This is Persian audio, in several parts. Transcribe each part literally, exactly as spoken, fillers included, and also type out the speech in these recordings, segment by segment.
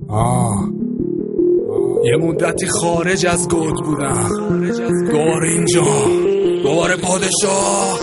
آه یه مدتی خارج از گود بودم، دوباره اینجا، دوباره پادشاه.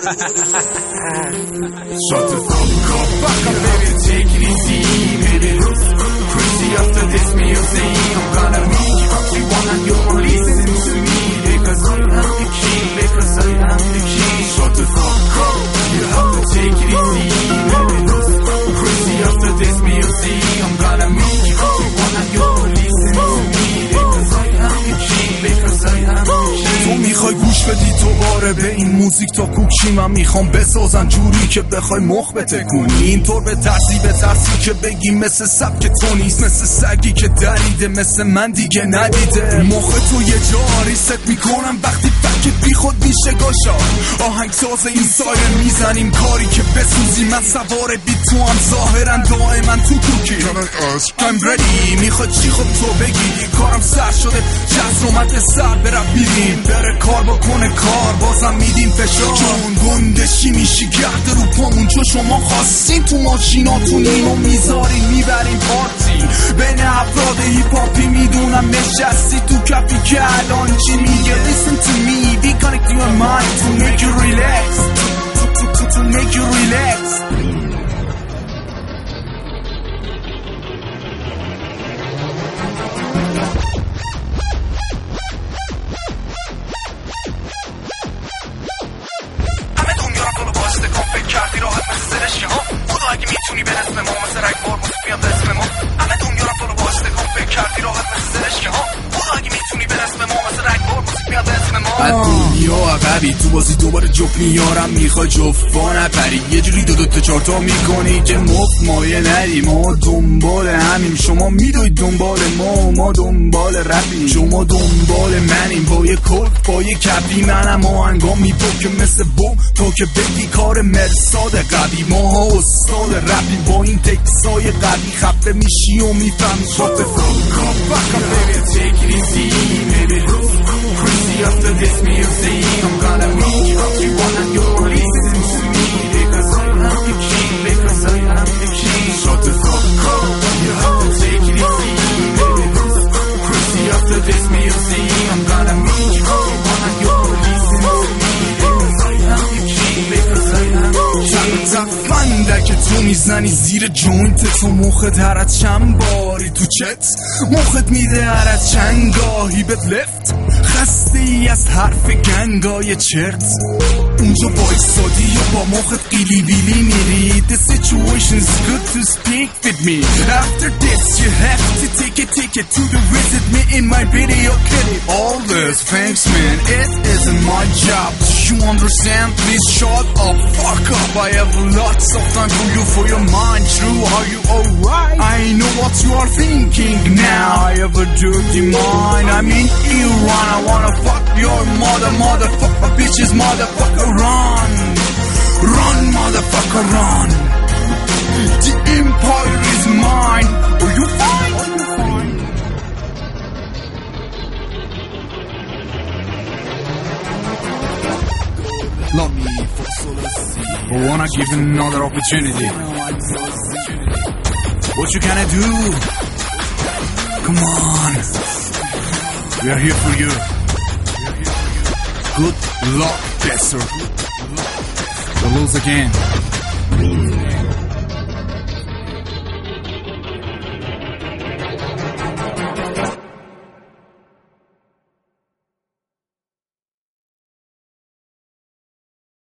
Shut the fuck up, fuck up, baby, take it easy, baby. Crazy after this music, I'm gonna make you what you want and you're listening to me, because I am the king, because I am the king. Shut the fuck up, you have to take it easy, baby. Crazy after this music, I'm gonna make you what you want and you're listening to me, because I am the king, because I am the king. تو میخوای گوش بدی دوباره به این موزیک تا کوکی، من میخوام بسازن جوری که بخوای مخ بتکونی، اینطور به ترسی به ترسی که بگی مثل سبک تو نیست، مثل سگی که دریده مثل من دیگه ندیده. مخ تو یه جاری ست میکنم وقتی فکت بی خود میشه گاشا، آهنگ ساز این سایر میزنیم کاری که بسوزی، من سوار بی تو هم ظاهرا دائما تو کوکی. I'm ready میخواد چی خب تو بگی، کارم سر شده جز اومد سر برم میریم، بره کار بکنه کار بازم میدیم فشار، چون گندشی میشی گرد رو پامون چون شما خواستین، تو ماشیناتونیم و میذاریم میبریم پارتی، بین افراد هیپاپی میدونم نشستی تو کفی که الان چی میگه. Listen to me, we connect your mind to make you relax, to, to, to, to make you relax. کردی راحت مثل زرشی ها خدا اگه میتونی به اسم ما مثل رگبار موسیق بیان به اسم ما، همه دنیا رو تو رو واسطه کن فکر کردی راحت مثل زرشی ها خدا اگه میتونی به اسم ما مثل رگبار موسیق بیان به اسم ما. بعد دنیا عقبی تو بازی دوباره جفت میارم، میخوای جفتا نپری یه جوری دو دو تا چهار تا میکنی که مفت مایه نری، ما دنبال همیم شما میدوید دنبال ما، ما دنبال رپیم شما دنبال منیم، با یه کلف با یه کپی منم آهنگام میپکه مثل بوم تو که بگی کار مرساد قوی، ماها استاد رپیم با این تکسای قوی خفه میشی و میفهمی شات فروک up, fuck up, baby, take it easy, baby. Crazy after this music, I'm gonna make you what you want and you're listening to me, because I am the king, because I am the king. Shut the fuck up, you have to take it easy, baby. Crazy after this music, I'm gonna make you what you want and you're listening to me, because I am the king, because I am the king. تفنده که تو میزنی زیر جوینت تو، مخت هر از چند باری تو چت، مخت میده هر از چند گاهی بهت لفت، خسته ای از حرف گنگای چرت، اونجا بایستادی یا با مخت قیلی بیلی میری. The situation's good to speak with me, after this you have to take a ticket to the visit me in my video clip. All this thanks man, it isn't my job, do you understand? Please shut up, fuck up, I have lots of time for you, for your mind, true, are you alright? I know what you are thinking now, I have a dirty mind, I mean Iran, I wanna fuck your mother, motherfucker, bitches, motherfucker, run, run, motherfucker, run, the empire is mine, are you fine? Look, I wanna give them another opportunity. What you gonna do? Come on, we are here for you. Good luck, Desert. The lose again.